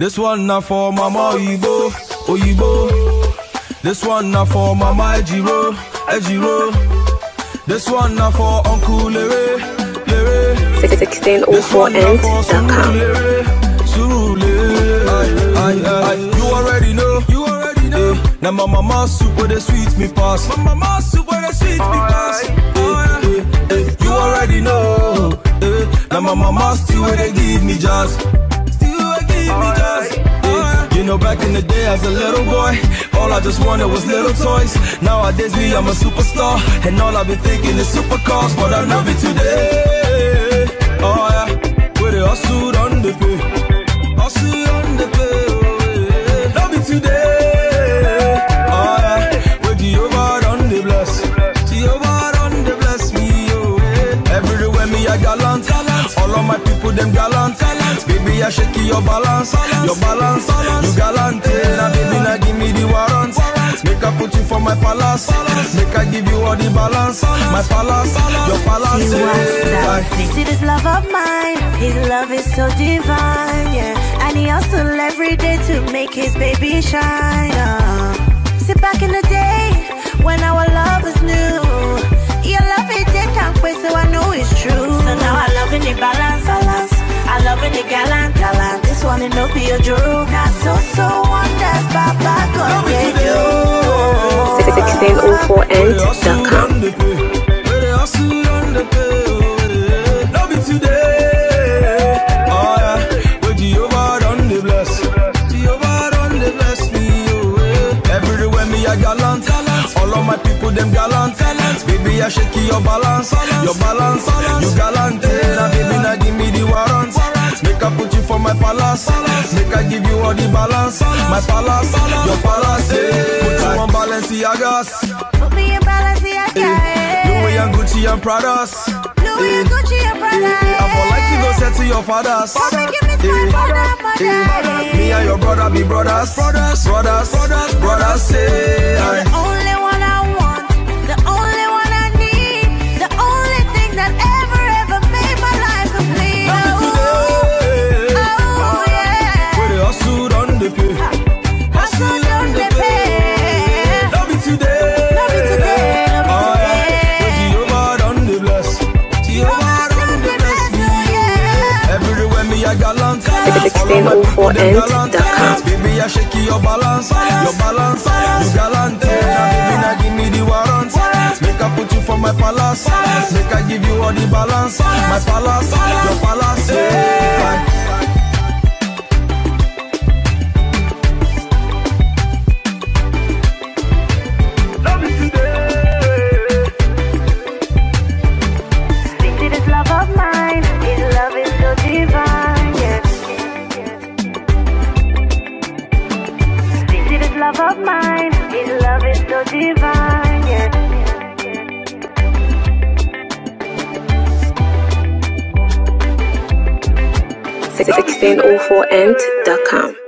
This one not for Mama Oyibo, Oyibo. This one not for Mama Ejiro, Ejiro. This one not for Uncle Lere, Lere. 1604ends.com. You already know, you already know. Now my mama super the sweet me pass. My mama super the sweet me pass. You already know. Now my mama still they give me jazz. Still they give me jazz. You know back in the day as a little boy, all I just wanted was little toys. Nowadays me I'm a superstar, and all I've been thinking is supercars. But I love it today. Oh yeah, with the hustle on the pay, hustle on the pay. Love it today. Oh yeah, with Jehovah on the bless, Jehovah on the bless me. Oh yeah. Everywhere me I gallant, all of my people them gallant. Baby I shake your balance, your balance. You gallant, now baby now give me the warrant. Make I put you for my palace, make I give you all the balance. My palace, your palace. See this love of mine, his love is so divine, yeah. And he hustle every day to make his baby shine. See back in the day, when our love was new, your love it they can't wait, so I know it's true. So now I love in the balance, balance. I love in the gallant, gallant. This one it no be a joke. Not so wonders, Papa God gave you. 1604ends.com. Love it today. Oh yeah, with Jehovah on the bless, Jehovah on the bless me. Oh yeah. Everywhere me I gallant, all of my people them gallant. Baby I shake your balance, your balance. You gallant, now baby now give me the warrant. Make I put you for my palace, make I give you all the balance. My palace, your palace. Put you on Balenciagas, Put me in Balenciaga. Louis and Gucci and Pradas. Louis and Gucci and Prada. I for like to go set to your fathers. Mommy, give me my father, mother. Me and your brother be brothers, brothers, brothers, brothers, brothers. Say You're the only one I want, the only one I need, the only thing that ever made my life complete. Oh yeah. with the hustle on the pay, Hustle on the pay. love it today. Love it today, love it Oh yeah, with today. Jehovah on the bless, Jehovah on the bless me. Everywhere me I gallant, 1604ends.com. baby I shake your balance, your balance. You gallant, now baby now give me the warrant. Make I put you for my palace, make I give you all the balance. My palace, your palace. Yeah. Love it today. See this love of mine, his love is so divine, yeah. See this love of mine, his love is so divine, yeah. 1604ends.com.